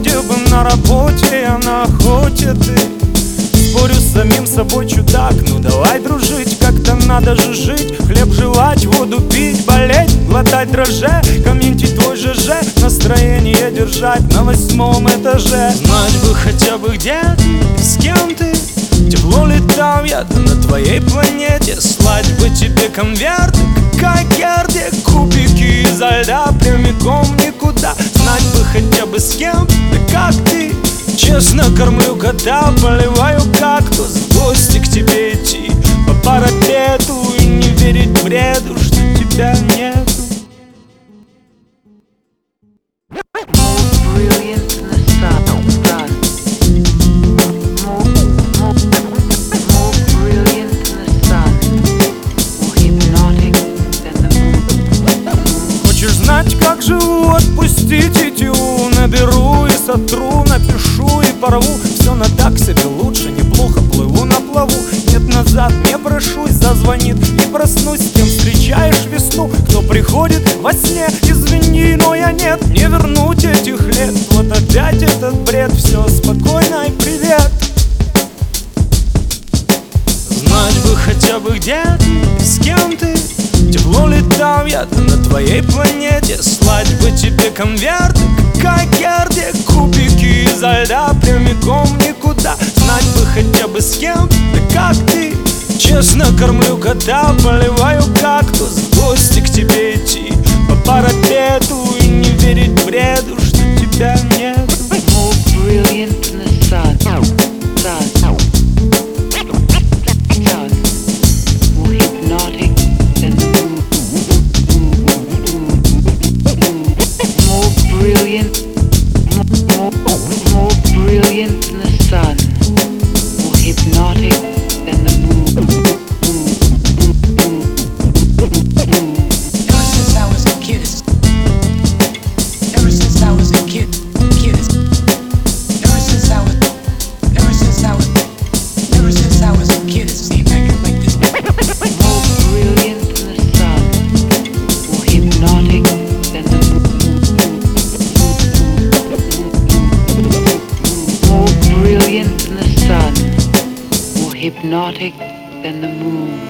вроде бы на работе, я на охоте, ты. Спорю с самим собой, чудак, ну давай дружить, как-то надо же жить. Хлеб жевать, воду пить, болеть, глотать дрожже, комментить твой ЖЖ, настроение держать на 8-м этаже. Знать бы хотя бы где ты, с кем ты, тепло ли там я-то на твоей планете. Слать бы тебе конверты, как Герде, кубики изо льда прямиком никуда. Знать бы хотя бы с кем ты, как ты. Честно кормлю кота, поливаю кактус, в гости к тебе идти по парапету и не верить бреду, что тебя нету. Хочешь знать, как живу? Отпусти тетиву, наберу и сотру, напишу и порву. Все на так себе лучше, неплохо плыву на плаву. Нет, назад не брошусь, зазвонит и проснусь. С кем встречаешь весну, кто приходит во сне. Извини, но я нет, не вернуть этих лет. Вот опять этот бред, все спокойно и привет. Знать бы хотя бы где ты, с кем ты, тепло ли там я-то на твоей планете. Слать бы тебе конверты, как Герде, кубики изо льда прямиком никуда. Знать бы хотя бы с кем ты, как ты. Честно кормлю кота, поливаю кактус, в гости к тебе идти по парапету и не верить бреду, что тебя нету. Hypnotic than the moon.